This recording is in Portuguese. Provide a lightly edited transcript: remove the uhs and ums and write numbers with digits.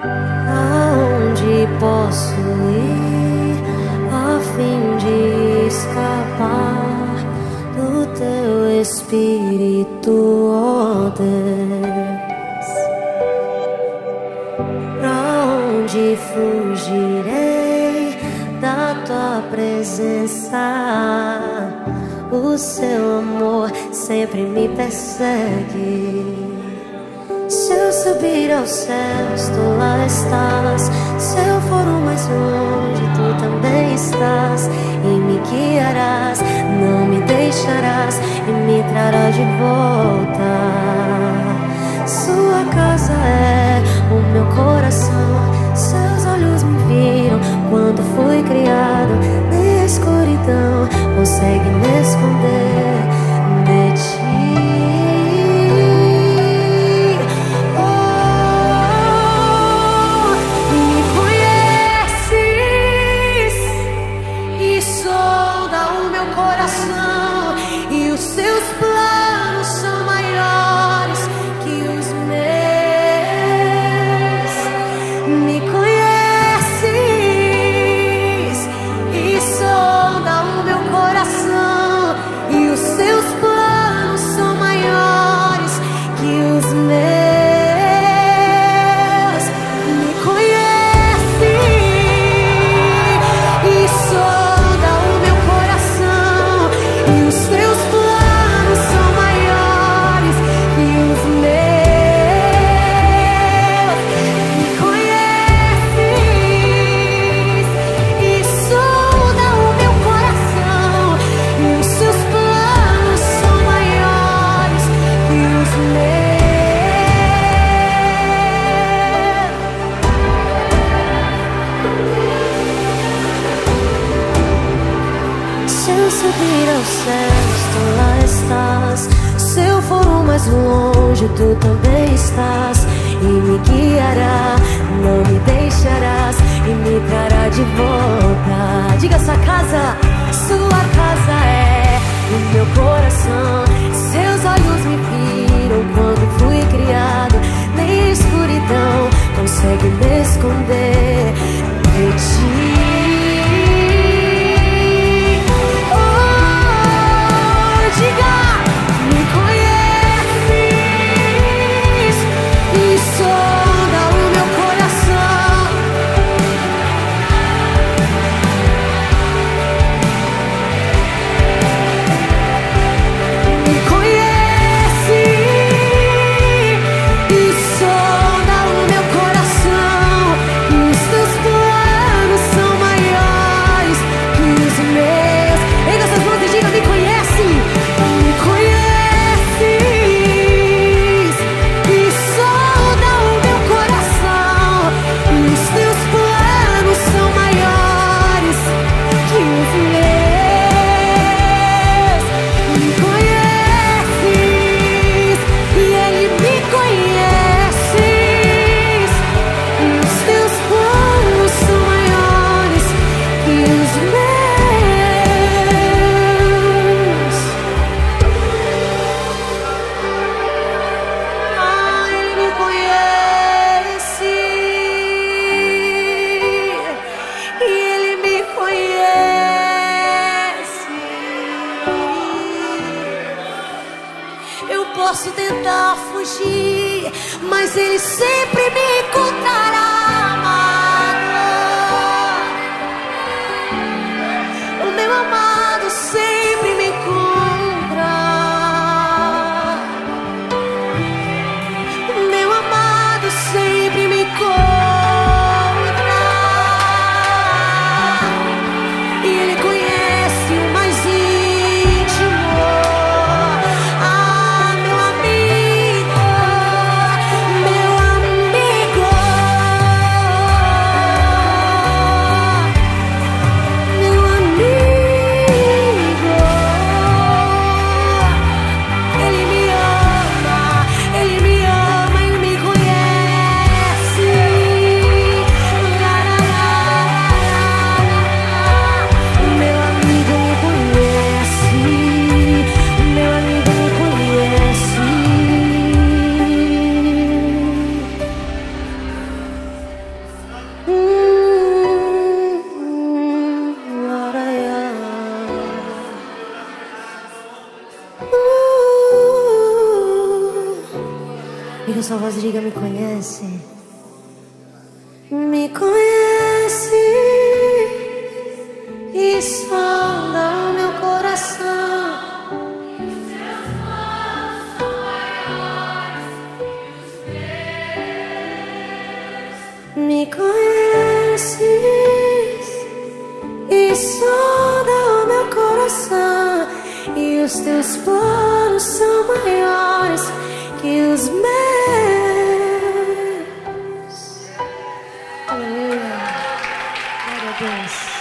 Aonde posso ir a fim de escapar do teu espírito, ó Deus? Pra onde fugirei da tua presença? O seu amor sempre me persegue. Se eu subir aos céus, tu lá estás. Se eu for o mais longe, tu também estás. E me guiarás, não me deixarás, e me trarás de volta. Sua casa é o meu coração. Seus olhos me viram quando fui criado. Na escuridão consegue me esconder de ti. Subir aos céus, tu lá estás. Se eu for o mais longe, tu também estás. E me guiará, não me deixarás, e me trará de volta. Diga sua casa é o meu coração. Seus olhos me viram quando fui criado. Nem escuridão consegue me esconder de ti. Me conheces e sonda o meu coração. Me conheces e sonda o meu coração. E os teus planos são maiores que os meus. Erga suas mãos e diga: me conhece. Me conheces e sonda o meu coração. E os teus planos são maiores que os meus. Me conheces e Ele me conhece. E os teus planos são maiores que os meus. Eu posso tentar fugir, mas Ele sempre me encontrará. O meu amado sempre me encontra. O meu amado sempre me encontra. E Ele conhece o mais íntimo. Meu amigo, meu amigo. a sua voz e diga: me conhece. Me conhece e sonda o meu coração. Os teus planos são maiores que os meus. Me conheces e sonda o meu coração. E os teus planos são maiores que os meus. Aleluia. Glória a Deus.